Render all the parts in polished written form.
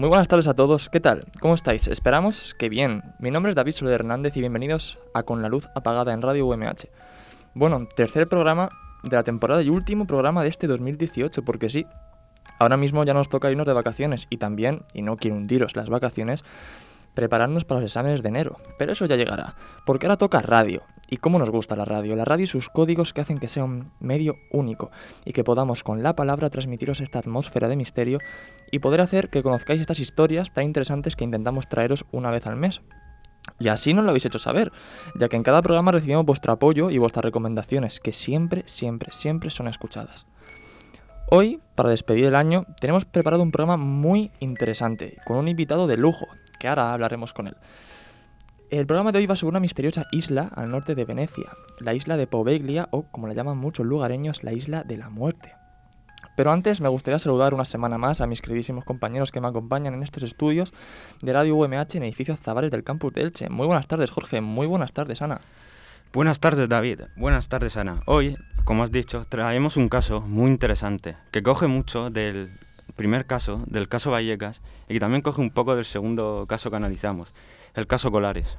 Muy buenas tardes a todos, ¿qué tal? ¿Cómo estáis? Esperamos que bien. Mi nombre es David Soler Hernández y bienvenidos a Con la Luz Apagada en Radio UMH. Bueno, tercer programa de la temporada y último programa de este 2018, porque sí, ahora mismo ya nos toca irnos de vacaciones y también, y no quiero hundiros las vacaciones, prepararnos para los exámenes de enero. Pero eso ya llegará, porque ahora toca radio. ¿Y cómo nos gusta la radio? La radio y sus códigos que hacen que sea un medio único y que podamos con la palabra transmitiros esta atmósfera de misterio y poder hacer que conozcáis estas historias tan interesantes que intentamos traeros una vez al mes. Y así nos lo habéis hecho saber, ya que en cada programa recibimos vuestro apoyo y vuestras recomendaciones, que siempre son escuchadas. Hoy, para despedir el año, tenemos preparado un programa muy interesante, con un invitado de lujo, que ahora hablaremos con él. El programa de hoy va sobre una misteriosa isla al norte de Venecia, la isla de Poveglia, o como la llaman muchos lugareños, la isla de la muerte. Pero antes me gustaría saludar una semana más a mis queridísimos compañeros que me acompañan en estos estudios de Radio UMH en edificio Zavares del campus de Elche. Muy buenas tardes, Jorge. Muy buenas tardes, Ana. Buenas tardes, David. Buenas tardes, Ana. Hoy, como has dicho, traemos un caso muy interesante que coge mucho del primer caso, del caso Vallecas, y que también coge un poco del segundo caso que analizamos, el caso Colares.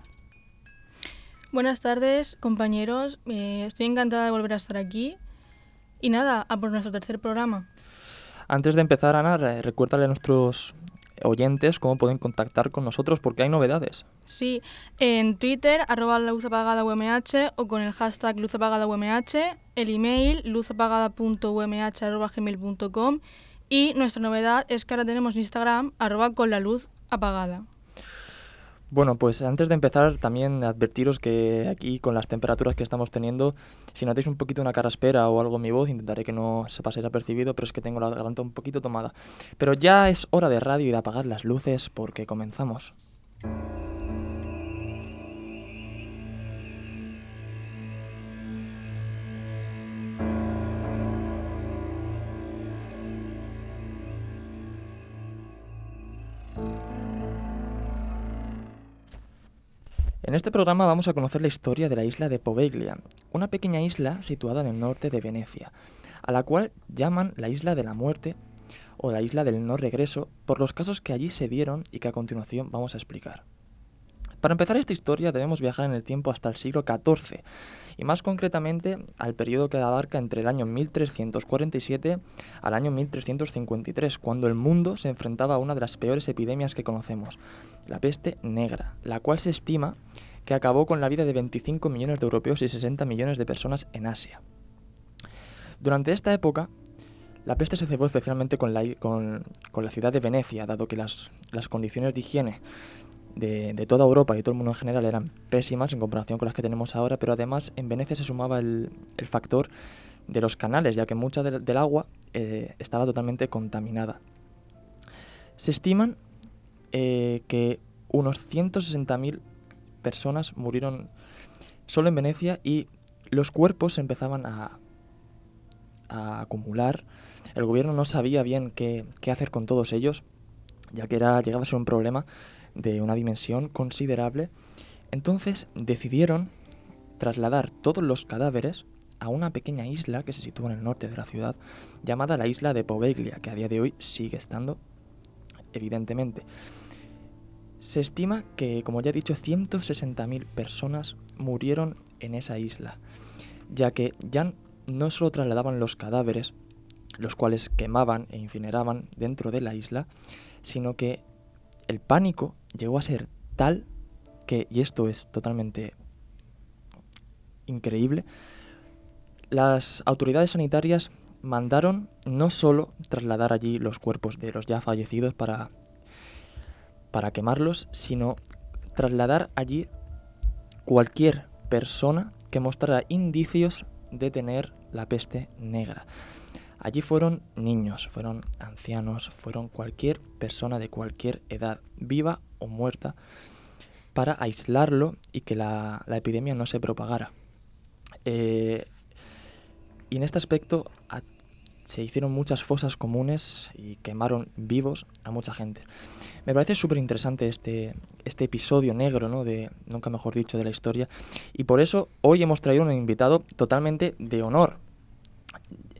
Buenas tardes, compañeros. Estoy encantada de volver a estar aquí. Y nada, a por nuestro tercer programa. Antes de empezar, Ana, recuérdale a nuestros oyentes cómo pueden contactar con nosotros porque hay novedades. Sí, en Twitter, @luzapagadawmh o con el hashtag luzapagadawmh, el email luzapagada.umh@gmail.com y nuestra novedad es que ahora tenemos Instagram, @conlaluzapagada. Bueno, pues antes de empezar también advertiros que aquí con las temperaturas que estamos teniendo, si notáis un poquito una carraspera o algo en mi voz, intentaré que no se pase desapercibido, pero es que tengo la garganta un poquito tomada. Pero ya es hora de radio y de apagar las luces porque comenzamos. En este programa vamos a conocer la historia de la isla de Poveglia, una pequeña isla situada en el norte de Venecia, a la cual llaman la isla de la muerte o la isla del no regreso por los casos que allí se dieron y que a continuación vamos a explicar. Para empezar esta historia debemos viajar en el tiempo hasta el siglo XIV y más concretamente al periodo que abarca entre el año 1347 al año 1353, cuando el mundo se enfrentaba a una de las peores epidemias que conocemos, la peste negra, la cual se estima que acabó con la vida de 25 millones de europeos y 60 millones de personas en Asia. Durante esta época, la peste se cebó especialmente con la ciudad de Venecia, dado que las condiciones de higiene de toda Europa y todo el mundo en general eran pésimas en comparación con las que tenemos ahora, pero además en Venecia se sumaba el factor de los canales, ya que mucha del agua estaba totalmente contaminada. Se estiman que unos 160.000 personas murieron solo en Venecia y los cuerpos se empezaban a acumular. El gobierno no sabía bien qué hacer con todos ellos, ya que llegaba a ser un problema de una dimensión considerable. Entonces decidieron trasladar todos los cadáveres a una pequeña isla que se sitúa en el norte de la ciudad, llamada la isla de Poveglia, que a día de hoy sigue estando, evidentemente. Se estima que, como ya he dicho, 160.000 personas murieron en esa isla, ya que ya no solo trasladaban los cadáveres, los cuales quemaban e incineraban dentro de la isla, sino que el pánico llegó a ser tal que, y esto es totalmente increíble, las autoridades sanitarias mandaron no solo trasladar allí los cuerpos de los ya fallecidos para quemarlos, sino trasladar allí cualquier persona que mostrara indicios de tener la peste negra. Allí fueron niños, fueron ancianos, fueron cualquier persona de cualquier edad, viva o muerta, para aislarlo y que la epidemia no se propagara. Y en este aspecto se hicieron muchas fosas comunes y quemaron vivos a mucha gente. Me parece súper interesante este episodio negro, ¿no? Nunca mejor dicho, de la historia. Y por eso hoy hemos traído un invitado totalmente de honor.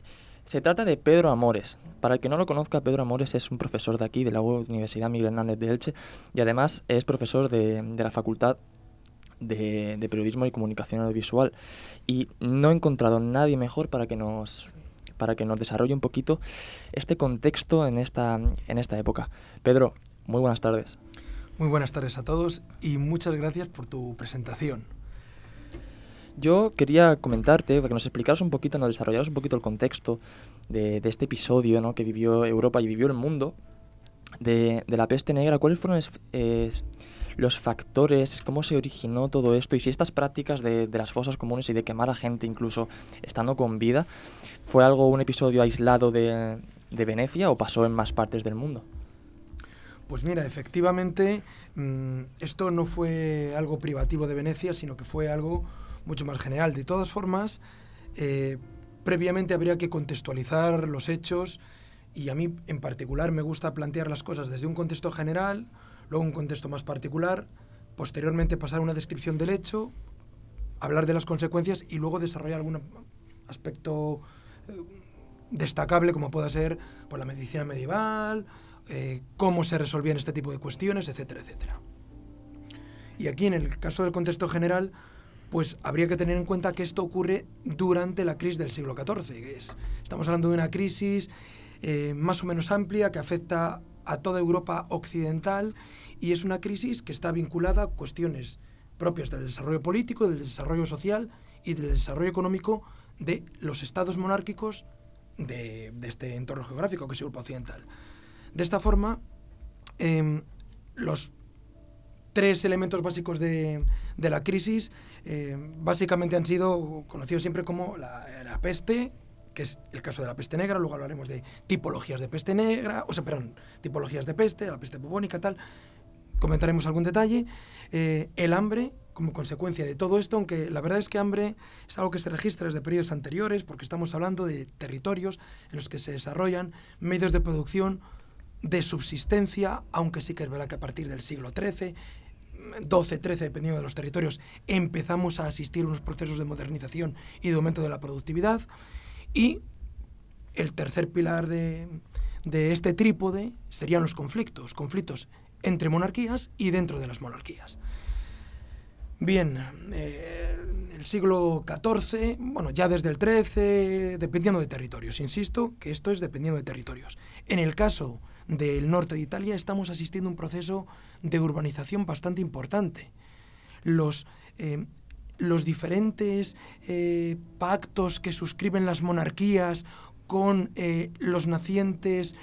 Se trata de Pedro Amores. Para el que no lo conozca, Pedro Amores es un profesor de aquí, de la Universidad Miguel Hernández de Elche, y además es profesor de la Facultad de Periodismo y Comunicación Audiovisual. Y no he encontrado nadie mejor para que nos desarrolle un poquito este contexto en esta época. Pedro, muy buenas tardes. Muy buenas tardes a todos y muchas gracias por tu presentación. Yo quería comentarte, para que nos explicaras un poquito, nos desarrollaras un poquito el contexto de este episodio, ¿no?, que vivió Europa y vivió el mundo de la peste negra. ¿Cuáles fueron los factores, cómo se originó todo esto, y si estas prácticas de las fosas comunes y de quemar a gente incluso estando con vida fue un episodio aislado de Venecia o pasó en más partes del mundo? Pues mira, efectivamente, esto no fue algo privativo de Venecia, sino que fue algo mucho más general. De todas formas, previamente habría que contextualizar los hechos, y a mí en particular me gusta plantear las cosas desde un contexto general, luego un contexto más particular, posteriormente pasar a una descripción del hecho, hablar de las consecuencias y luego desarrollar algún aspecto destacable, como pueda ser por la medicina medieval, cómo se resolvían este tipo de cuestiones, etcétera, etcétera. Y aquí, en el caso del contexto general, pues habría que tener en cuenta que esto ocurre durante la crisis del siglo XIV. Estamos hablando de una crisis más o menos amplia que afecta a toda Europa occidental, y es una crisis que está vinculada a cuestiones propias del desarrollo político, del desarrollo social y del desarrollo económico de los estados monárquicos de este entorno geográfico que es Europa occidental. De esta forma, los tres elementos básicos de la crisis básicamente han sido conocidos siempre como la peste, que es el caso de la peste negra. Luego hablaremos de tipologías de peste negra, tipologías de peste, la peste bubónica, tal. Comentaremos algún detalle. El hambre, como consecuencia de todo esto, aunque la verdad es que hambre es algo que se registra desde periodos anteriores, porque estamos hablando de territorios en los que se desarrollan medios de producción de subsistencia, aunque sí que es verdad que a partir del siglo XIII, XII, XIII, dependiendo de los territorios, empezamos a asistir a unos procesos de modernización y de aumento de la productividad. Y el tercer pilar de este trípode serían los conflictos entre monarquías y dentro de las monarquías. Bien, el siglo XIV, bueno, ya desde el XIII, dependiendo de territorios. Insisto que esto es dependiendo de territorios. En el caso del norte de Italia estamos asistiendo a un proceso de urbanización bastante importante. Los diferentes pactos que suscriben las monarquías con las nacientes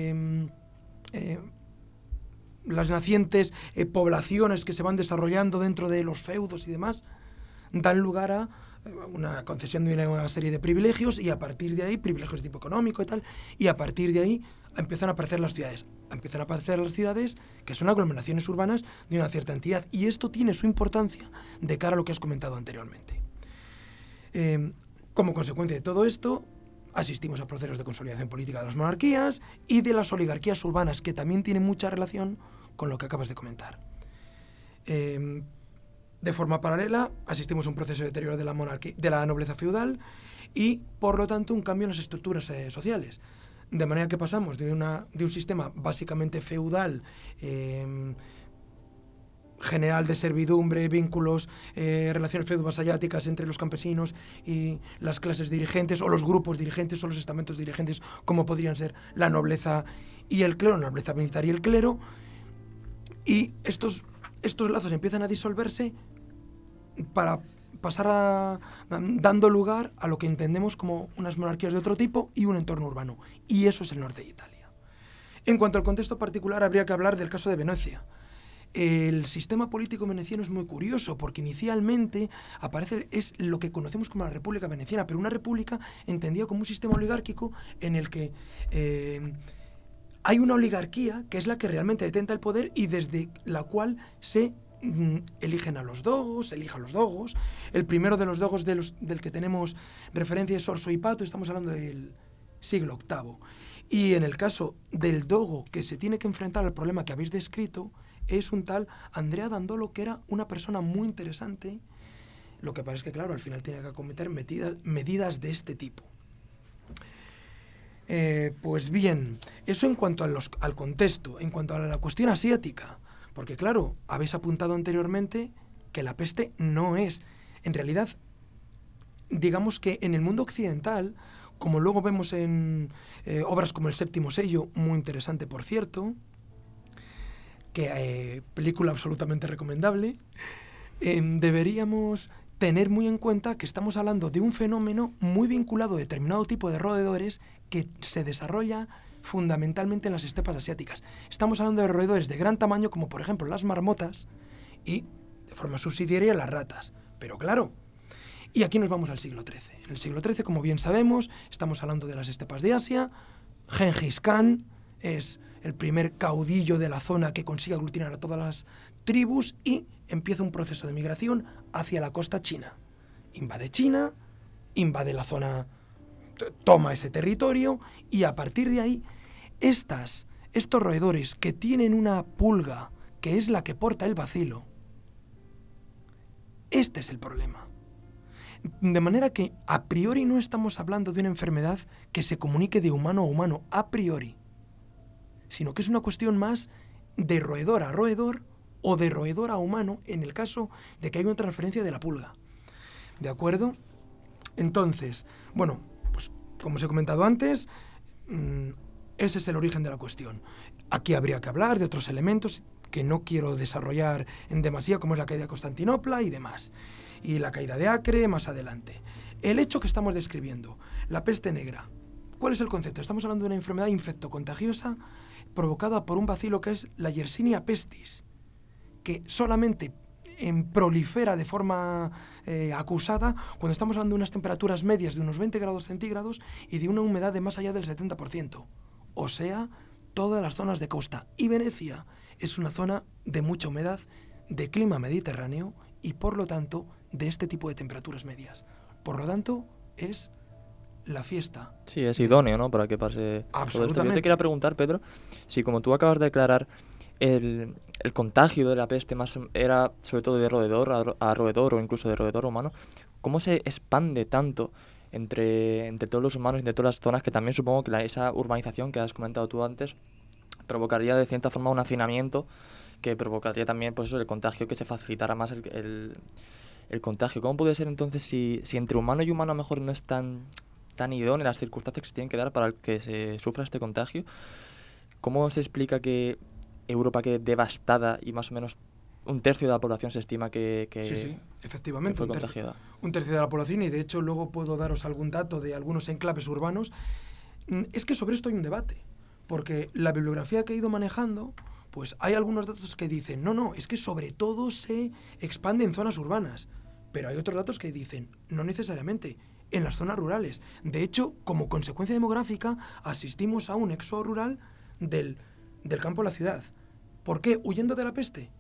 poblaciones que se van desarrollando dentro de los feudos y demás, dan lugar a una concesión de una serie de privilegios, y a partir de ahí, privilegios de tipo económico y tal, y a partir de ahí empiezan a aparecer las ciudades. Empiezan a aparecer las ciudades que son aglomeraciones urbanas de una cierta entidad, y esto tiene su importancia de cara a lo que has comentado anteriormente. Como consecuencia de todo esto, asistimos a procesos de consolidación política de las monarquías y de las oligarquías urbanas, que también tienen mucha relación con lo que acabas de comentar. De forma paralela, asistimos a un proceso de deterioro de la nobleza feudal y, por lo tanto, un cambio en las estructuras sociales. De manera que pasamos de un sistema básicamente feudal, general de servidumbre, vínculos, relaciones feudo-vasalláticas entre los campesinos y las clases dirigentes, o los grupos dirigentes, o los estamentos dirigentes, como podrían ser la nobleza y el clero, la nobleza militar y el clero. Y estos lazos empiezan a disolverse para pasar dando lugar a lo que entendemos como unas monarquías de otro tipo y un entorno urbano. Y eso es el norte de Italia. En cuanto al contexto particular, habría que hablar del caso de Venecia. El sistema político veneciano es muy curioso, porque inicialmente es lo que conocemos como la República Veneciana, pero una república entendida como un sistema oligárquico en el que hay una oligarquía que es la que realmente detenta el poder y desde la cual se eligen a los dogos, El primero de los dogos del que tenemos referencia es Orso Hipato, estamos hablando del siglo VIII. Y en el caso del dogo que se tiene que enfrentar al problema que habéis descrito, es un tal Andrea Dandolo, que era una persona muy interesante. Lo que pasa es que, claro, al final tiene que acometer medidas de este tipo. Pues bien, eso en cuanto al contexto, en cuanto a la cuestión asiática, porque claro, habéis apuntado anteriormente que la peste no es, en realidad, digamos que en el mundo occidental, como luego vemos en obras como El Séptimo Sello, muy interesante por cierto, que película absolutamente recomendable, deberíamos tener muy en cuenta que estamos hablando de un fenómeno muy vinculado a determinado tipo de roedores que se desarrolla fundamentalmente en las estepas asiáticas. Estamos hablando de roedores de gran tamaño, como por ejemplo las marmotas, y de forma subsidiaria las ratas. Pero claro, y aquí nos vamos al siglo XIII. En el siglo XIII, como bien sabemos, estamos hablando de las estepas de Asia. Gengis Khan es el primer caudillo de la zona que consigue aglutinar a todas las tribus y empieza un proceso de migración hacia la costa china. Invade China, invade la zona, toma ese territorio y a partir de ahí estos roedores que tienen una pulga que es la que porta el bacilo, este es el problema. De manera que a priori no estamos hablando de una enfermedad que se comunique de humano a humano, a priori, sino que es una cuestión más de roedor a roedor o de roedor a humano en el caso de que haya una transferencia de la pulga. ¿De acuerdo? Entonces, bueno, pues como os he comentado antes, ese es el origen de la cuestión. Aquí habría que hablar de otros elementos que no quiero desarrollar en demasía, como es la caída de Constantinopla y demás, y la caída de Acre más adelante. El hecho que estamos describiendo, la peste negra, ¿cuál es el concepto? Estamos hablando de una enfermedad infectocontagiosa provocada por un bacilo que es la Yersinia pestis, que solamente prolifera de forma acusada cuando estamos hablando de unas temperaturas medias de unos 20 grados centígrados y de una humedad de más allá del 70%. O sea, todas las zonas de costa. Y Venecia es una zona de mucha humedad, de clima mediterráneo y por lo tanto de este tipo de temperaturas medias. Por lo tanto, es la fiesta. Sí, es idóneo, ¿no? Para que pase todo esto. Yo te quería preguntar, Pedro, si como tú acabas de declarar, el contagio de la peste más era sobre todo de roedor a roedor o incluso de roedor humano, ¿cómo se expande tanto entre todos los humanos, entre todas las zonas, que también supongo que esa urbanización que has comentado tú antes provocaría de cierta forma un hacinamiento que provocaría también pues eso, el contagio, que se facilitara más el contagio? ¿Cómo puede ser entonces si entre humano y humano a lo mejor no es tan idóneas las circunstancias que se tienen que dar para que se sufra este contagio? ¿Cómo se explica que Europa quede devastada y más o menos un tercio de la población se estima que sí, efectivamente, que fue contagiada? Un tercio de la población, y de hecho luego puedo daros algún dato de algunos enclaves urbanos. Es que sobre esto hay un debate, porque la bibliografía que he ido manejando, pues hay algunos datos que dicen, no, es que sobre todo se expande en zonas urbanas, pero hay otros datos que dicen, no necesariamente, en las zonas rurales. De hecho, como consecuencia demográfica, asistimos a un éxodo rural del campo a la ciudad. ¿Por qué? ¿Huyendo de la peste?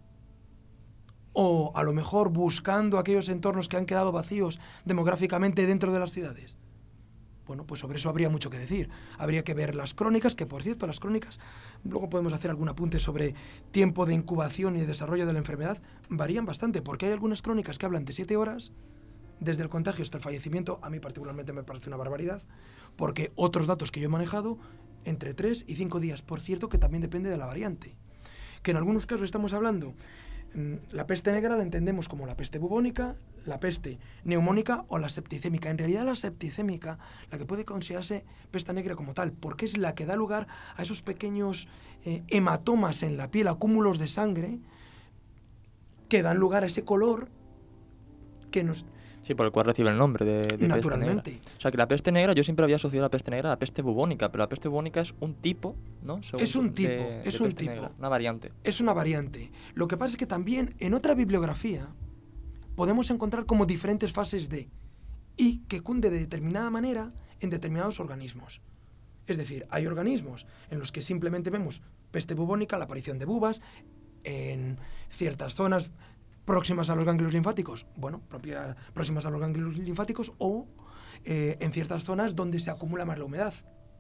O a lo mejor buscando aquellos entornos que han quedado vacíos demográficamente dentro de las ciudades. Bueno, pues sobre eso habría mucho que decir. Habría que ver las crónicas, que por cierto, las crónicas, luego podemos hacer algún apunte sobre tiempo de incubación y de desarrollo de la enfermedad, varían bastante, porque hay algunas crónicas que hablan de 7 horas, desde el contagio hasta el fallecimiento. A mí particularmente me parece una barbaridad, porque otros datos que yo he manejado, entre 3 y 5 días, por cierto, que también depende de la variante. Que en algunos casos estamos hablando, la peste negra la entendemos como la peste bubónica, la peste neumónica o la septicémica. En realidad la septicémica, la que puede considerarse peste negra como tal, porque es la que da lugar a esos pequeños hematomas en la piel, acúmulos de sangre, que dan lugar a ese color que nos... Sí, por el cual recibe el nombre de naturalmente. Peste negra. O sea, que la peste negra, yo siempre había asociado la peste negra a la peste bubónica, pero la peste bubónica es un tipo, ¿no? Es un tipo. Negra, una variante. Es una variante. Lo que pasa es que también en otra bibliografía podemos encontrar como diferentes fases y que cunde de determinada manera en determinados organismos. Es decir, hay organismos en los que simplemente vemos peste bubónica, la aparición de bubas, en ciertas zonas próximas a los ganglios linfáticos, próximas a los ganglios linfáticos o en ciertas zonas donde se acumula más la humedad.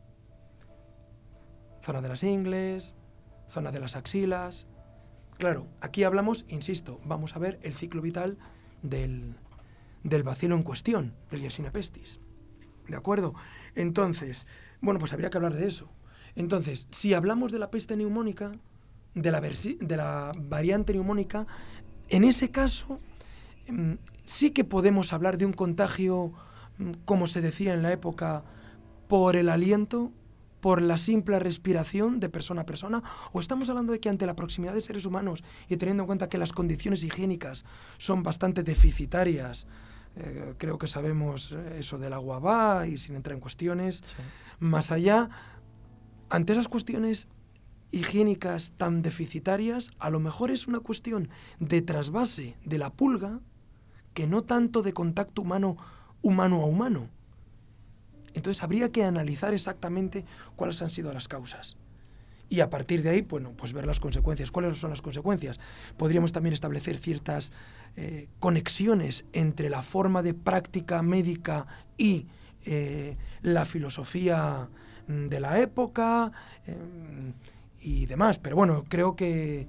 Zona de las ingles, zona de las axilas. Claro, aquí hablamos, insisto, vamos a ver el ciclo vital del bacilo en cuestión, del Yersinia pestis. ¿De acuerdo? Entonces, Bueno, pues habría que hablar de eso. Entonces, si hablamos de la peste neumónica, de la variante neumónica, en ese caso sí que podemos hablar de un contagio, como se decía en la época, por el aliento, por la simple respiración de persona a persona, o estamos hablando de que ante la proximidad de seres humanos y teniendo en cuenta que las condiciones higiénicas son bastante deficitarias, creo que sabemos eso del agua va y sin entrar en cuestiones, Sí. más allá, ante esas cuestiones higiénicas tan deficitarias, a lo mejor es una cuestión de trasvase de la pulga que no tanto de contacto humano a humano. Entonces habría que analizar exactamente cuáles han sido las causas. Y a partir de ahí, bueno, pues ver las consecuencias. ¿Cuáles son las consecuencias? Podríamos también establecer ciertas conexiones entre la forma de práctica médica y la filosofía de la época y demás. Pero bueno, creo que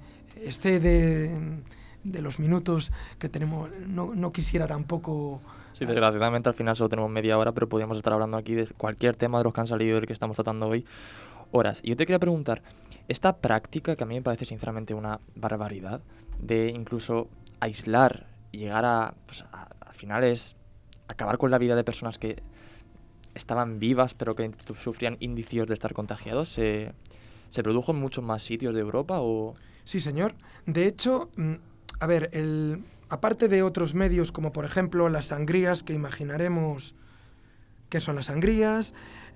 de los minutos que tenemos, no quisiera tampoco... Sí, desgraciadamente al final solo tenemos media hora, pero podríamos estar hablando aquí de cualquier tema de los que han salido del que estamos tratando hoy, horas. Y yo te quería preguntar, esta práctica, que a mí me parece sinceramente una barbaridad, de incluso aislar, llegar a final es acabar con la vida de personas que estaban vivas pero que sufrían indicios de estar contagiados, ¿se produjo en muchos más sitios de Europa o...? Sí, señor. De hecho, a ver, aparte de otros medios como por ejemplo las sangrías, que imaginaremos qué son las sangrías,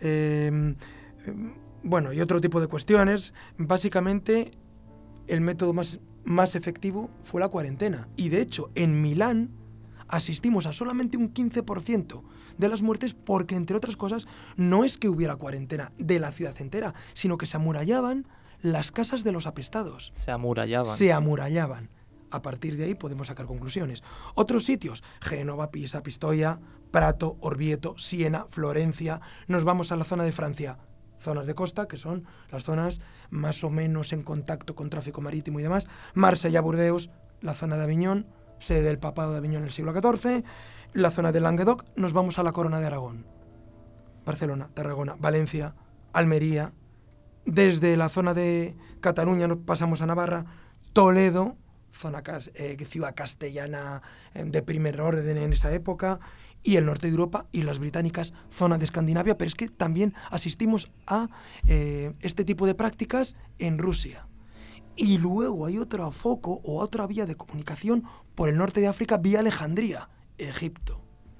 bueno, y otro tipo de cuestiones, básicamente el método más efectivo fue la cuarentena. Y de hecho, en Milán asistimos a solamente un 15% de las muertes porque, entre otras cosas, no es que hubiera cuarentena de la ciudad entera, sino que se amurallaban las casas de los apestados. Se amurallaban. Se amurallaban. A partir de ahí podemos sacar conclusiones. Otros sitios, Génova, Pisa, Pistoia, Prato, Orvieto, Siena, Florencia. Nos vamos a la zona de Francia, zonas de costa, que son las zonas más o menos en contacto con tráfico marítimo y demás. Marsella, Burdeos, la zona de Aviñón, sede del papado de Aviñón en el siglo XIV. La zona de Languedoc, nos vamos a la Corona de Aragón. Barcelona, Tarragona, Valencia, Almería. Desde la zona de Cataluña nos pasamos a Navarra, Toledo, ciudad castellana de primer orden en esa época, y el norte de Europa y las británicas, zona de Escandinavia, pero es que también asistimos a este tipo de prácticas en Rusia. Y luego hay otro foco o otra vía de comunicación por el norte de África, vía Alejandría, Egipto.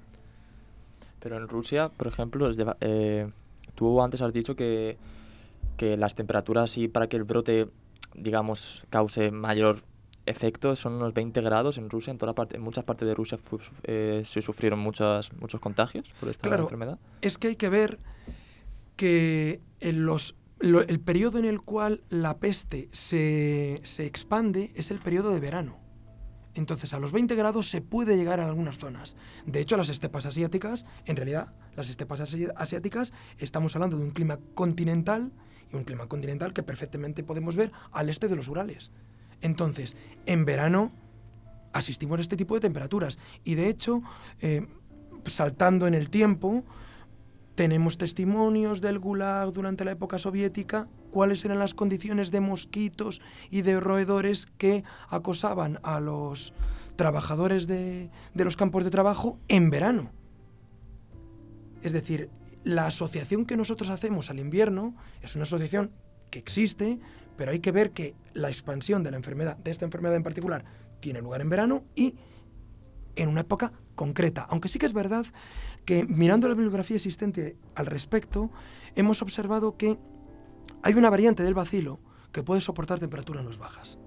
Pero en Rusia, por ejemplo, tú antes has dicho que las temperaturas, y para que el brote, digamos, cause mayor efecto, son unos 20 grados en Rusia. En muchas partes de Rusia se sufrieron muchos contagios por esta enfermedad. Es que hay que ver que el periodo en el cual la peste se expande es el periodo de verano. Entonces, a los 20 grados se puede llegar a algunas zonas. De hecho, las estepas asiáticas, en realidad, estamos hablando de un clima continental, y un clima continental que perfectamente podemos ver al este de los Urales. Entonces, en verano asistimos a este tipo de temperaturas. Y de hecho, saltando en el tiempo, tenemos testimonios del Gulag durante la época soviética, cuáles eran las condiciones de mosquitos y de roedores que acosaban a los trabajadores de los campos de trabajo en verano. Es decir, la asociación que nosotros hacemos al invierno es una asociación que existe, pero hay que ver que la expansión de la enfermedad, de esta enfermedad en particular, tiene lugar en verano y en una época concreta. Aunque sí que es verdad que, mirando la bibliografía existente al respecto, hemos observado que hay una variante del bacilo que puede soportar temperaturas más bajas.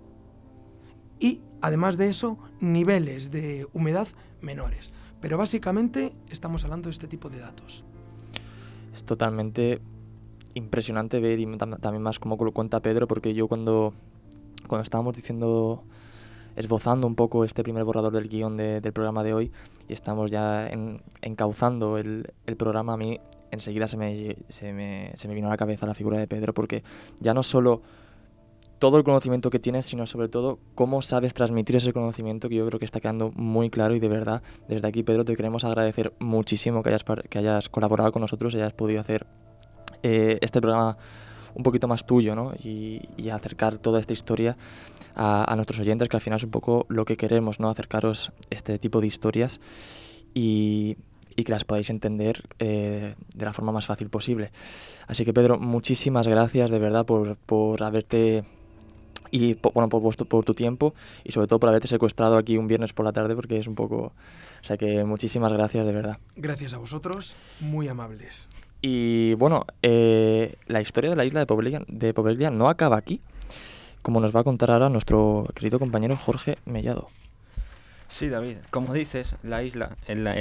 Y, además de eso, niveles de humedad menores. Pero básicamente estamos hablando de este tipo de datos. Es totalmente impresionante ver, y también más como lo cuenta Pedro, porque yo cuando estábamos esbozando un poco este primer borrador del guión del programa de hoy, y estamos ya encauzando el programa, a mí enseguida se me vino a la cabeza la figura de Pedro, porque ya no solo todo el conocimiento que tienes, sino sobre todo cómo sabes transmitir ese conocimiento, que yo creo que está quedando muy claro. Y de verdad, desde aquí, Pedro, te queremos agradecer muchísimo que hayas colaborado con nosotros y hayas podido hacer este programa un poquito más tuyo, ¿no? Y acercar toda esta historia a nuestros oyentes, que al final es un poco lo que queremos, ¿no? Acercaros este tipo de historias y que las podáis entender de la forma más fácil posible. Así que, Pedro, muchísimas gracias de verdad por haberte y por tu tiempo y sobre todo por haberte secuestrado aquí un viernes por la tarde, porque es un poco... O sea que muchísimas gracias de verdad. Gracias a vosotros, muy amables. Y bueno, la historia de la isla de Poveglia no acaba aquí, como nos va a contar ahora nuestro querido compañero Jorge Mellado. Sí, David, como dices, la isla,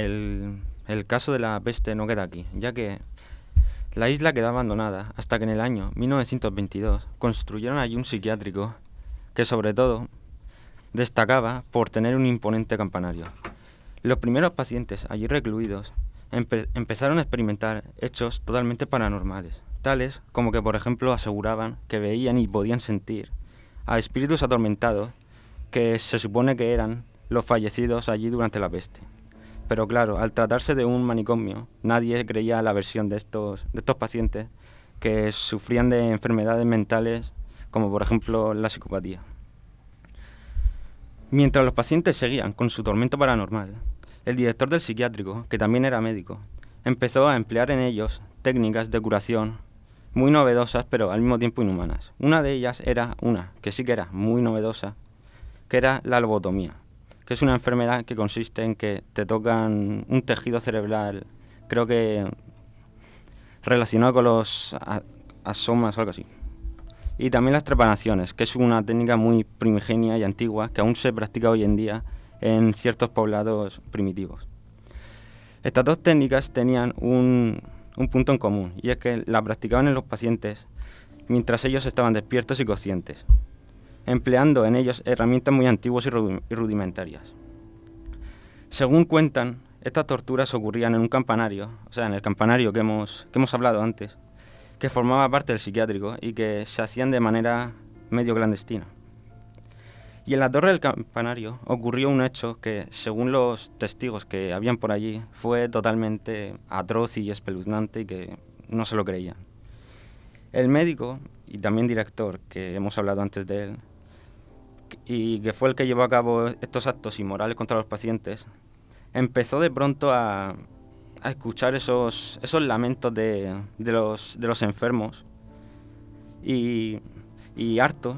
el caso de la peste no queda aquí, ya que la isla quedó abandonada hasta que en el año 1922 construyeron allí un psiquiátrico que sobre todo destacaba por tener un imponente campanario. Los primeros pacientes allí recluidos empezaron a experimentar hechos totalmente paranormales, tales como que, por ejemplo, aseguraban que veían y podían sentir a espíritus atormentados que se supone que eran los fallecidos allí durante la peste. Pero claro, al tratarse de un manicomio, nadie creía la versión de estos pacientes que sufrían de enfermedades mentales, como por ejemplo la psicopatía. Mientras los pacientes seguían con su tormento paranormal, el director del psiquiátrico, que también era médico, empezó a emplear en ellos técnicas de curación muy novedosas, pero al mismo tiempo inhumanas. Una de ellas era una que sí que era muy novedosa, que era la lobotomía, que es una enfermedad que consiste en que te tocan un tejido cerebral, creo que relacionado con los asomas o algo así. Y también las trepanaciones, que es una técnica muy primigenia y antigua que aún se practica hoy en día en ciertos poblados primitivos. Estas dos técnicas tenían un punto en común, y es que la practicaban en los pacientes mientras ellos estaban despiertos y conscientes, empleando en ellos herramientas muy antiguas y rudimentarias. Según cuentan, estas torturas ocurrían en un campanario, o sea, en el campanario que hemos hablado antes, que formaba parte del psiquiátrico y que se hacían de manera medio clandestina. Y en la torre del campanario ocurrió un hecho que, según los testigos que habían por allí, fue totalmente atroz y espeluznante y que no se lo creían. El médico y también director, que hemos hablado antes de él, y que fue el que llevó a cabo estos actos inmorales contra los pacientes, empezó de pronto a escuchar esos lamentos de los enfermos y harto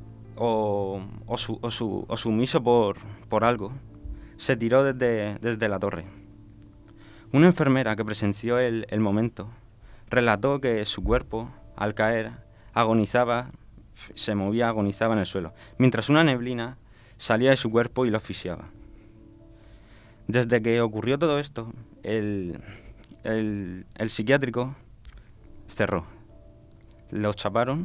o sumiso por algo, se tiró desde la torre. Una enfermera que presenció el momento relató que su cuerpo, al caer, agonizaba, se movía, agonizaba en el suelo, mientras una neblina salía de su cuerpo y lo asfixiaba. Desde que ocurrió todo esto, el psiquiátrico cerró. Lo chaparon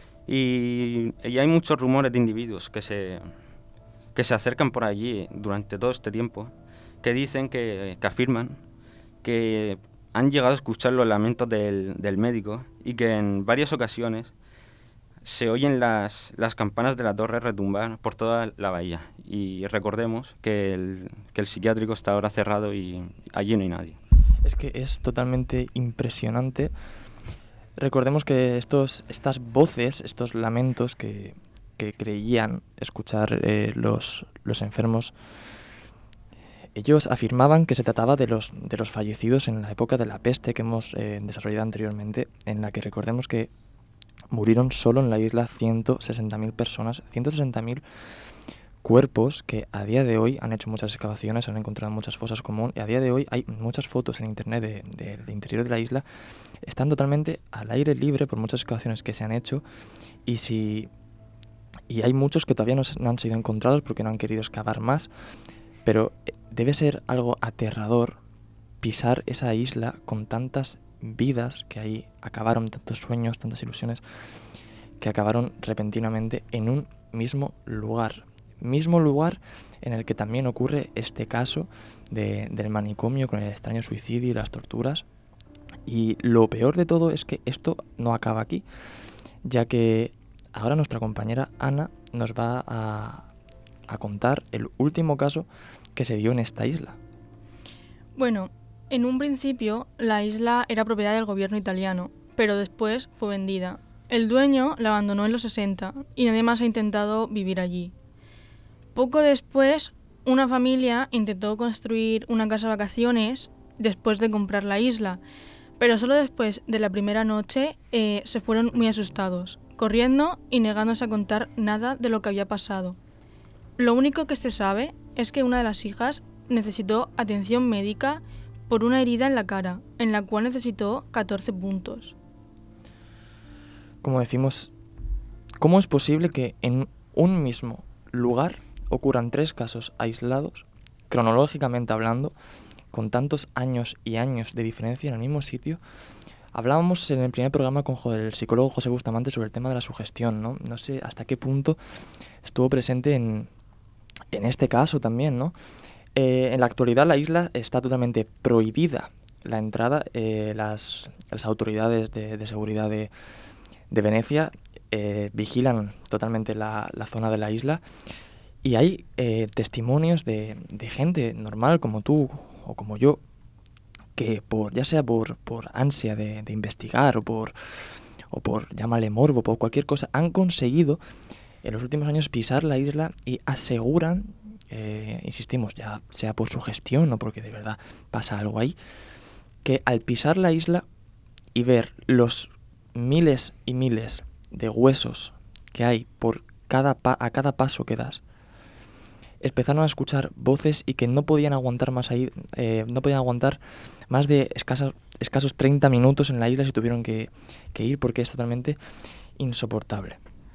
y hay muchos rumores de individuos que se acercan por allí durante todo este tiempo, que dicen que afirman que han llegado a escuchar los lamentos del médico y que en varias ocasiones se oyen las campanas de la torre retumbar por toda la bahía. Y recordemos que el psiquiátrico está ahora cerrado y allí no hay nadie. Es que es totalmente impresionante. Recordemos que estas voces, estos lamentos que creían escuchar los enfermos, ellos afirmaban que se trataba de los fallecidos en la época de la peste que hemos desarrollado anteriormente, en la que recordemos que murieron solo en la isla 160.000 personas, 160.000 cuerpos que a día de hoy han hecho muchas excavaciones, han encontrado muchas fosas comunes y a día de hoy hay muchas fotos en internet del interior de la isla, están totalmente al aire libre por muchas excavaciones que se han hecho y hay muchos que todavía no han sido encontrados porque no han querido excavar más, pero debe ser algo aterrador pisar esa isla con tantas vidas que ahí acabaron, tantos sueños, tantas ilusiones que acabaron repentinamente en un mismo lugar en el que también ocurre este caso del manicomio con el extraño suicidio y las torturas. Y lo peor de todo es que esto no acaba aquí, ya que ahora nuestra compañera Ana nos va a contar el último caso que se dio en esta isla. Bueno, en un principio la isla era propiedad del gobierno italiano, pero después fue vendida. El dueño la abandonó en los 60 y nadie más ha intentado vivir allí. Poco después, una familia intentó construir una casa de vacaciones después de comprar la isla, pero solo después de la primera noche se fueron muy asustados, corriendo y negándose a contar nada de lo que había pasado. Lo único que se sabe es que una de las hijas necesitó atención médica por una herida en la cara, en la cual necesitó 14 puntos. Como decimos, ¿cómo es posible que en un mismo lugar ocurran 3 casos aislados, cronológicamente hablando, con tantos años y años de diferencia en el mismo sitio? Hablábamos en el primer programa con el psicólogo José Bustamante sobre el tema de la sugestión, ¿no? No sé hasta qué punto estuvo presente en este caso también, ¿no? En la actualidad la isla está totalmente prohibida la entrada. Las autoridades de seguridad de Venecia vigilan totalmente la zona de la isla y hay testimonios de gente normal como tú o como yo que ya sea por ansia de investigar o por llámale morbo, por cualquier cosa, han conseguido en los últimos años pisar la isla y aseguran, insistimos, ya sea por sugestión o porque de verdad pasa algo ahí, que al pisar la isla y ver los miles y miles de huesos que hay a cada paso que das, empezaron a escuchar voces y que no podían aguantar más ahí, no podían aguantar más de escasos 30 minutos en la isla si tuvieron que ir porque es totalmente insoportable.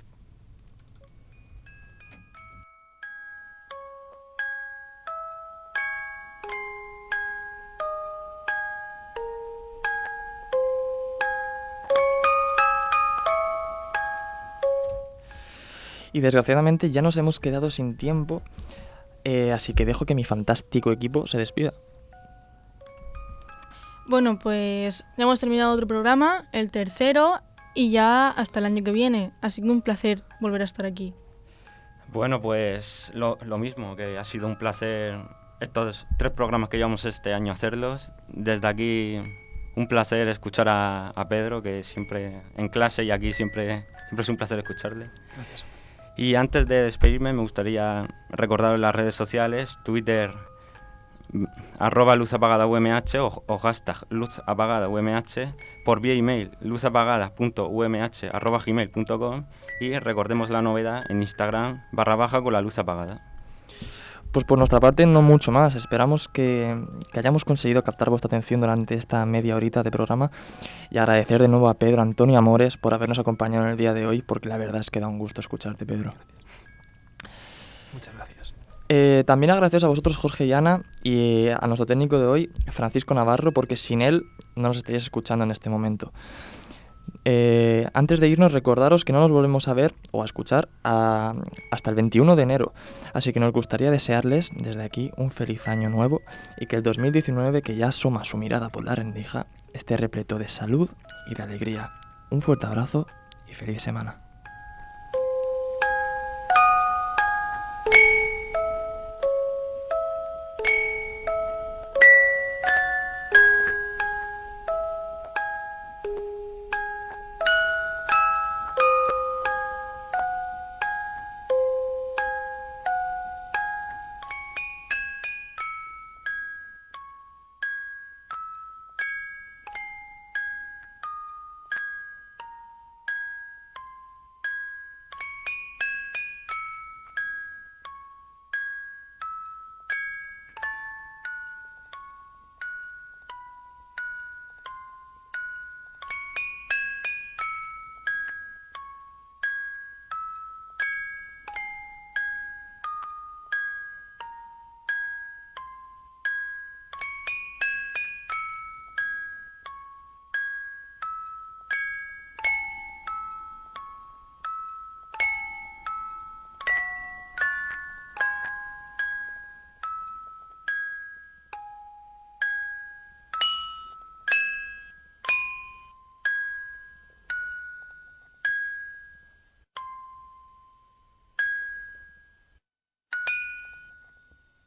Y desgraciadamente ya nos hemos quedado sin tiempo, así que dejo que mi fantástico equipo se despida. Bueno, pues ya hemos terminado otro programa, el tercero, y ya hasta el año que viene. Así que un placer volver a estar aquí. Bueno, pues lo mismo, que ha sido un placer estos 3 programas que llevamos este año hacerlos. Desde aquí, un placer escuchar a Pedro, que siempre en clase y aquí siempre es un placer escucharle. Gracias. Y antes de despedirme me gustaría recordaros las redes sociales, Twitter @luzapagadauMH o hashtag luzapagadauMH, por vía email luzapagada.umh@gmail.com y recordemos la novedad en Instagram _ con la luz apagada. Pues por nuestra parte no mucho más, esperamos que hayamos conseguido captar vuestra atención durante esta media horita de programa y agradecer de nuevo a Pedro Antonio Amores por habernos acompañado en el día de hoy, porque la verdad es que da un gusto escucharte, Pedro. Muchas gracias. También agradeceros a vosotros, Jorge y Ana, y a nuestro técnico de hoy, Francisco Navarro, porque sin él no nos estaríais escuchando en este momento. Antes de irnos, recordaros que no nos volvemos a ver o a escuchar hasta el 21 de enero, así que nos gustaría desearles desde aquí un feliz año nuevo y que el 2019, que ya asoma su mirada por la rendija, esté repleto de salud y de alegría. Un fuerte abrazo y feliz semana.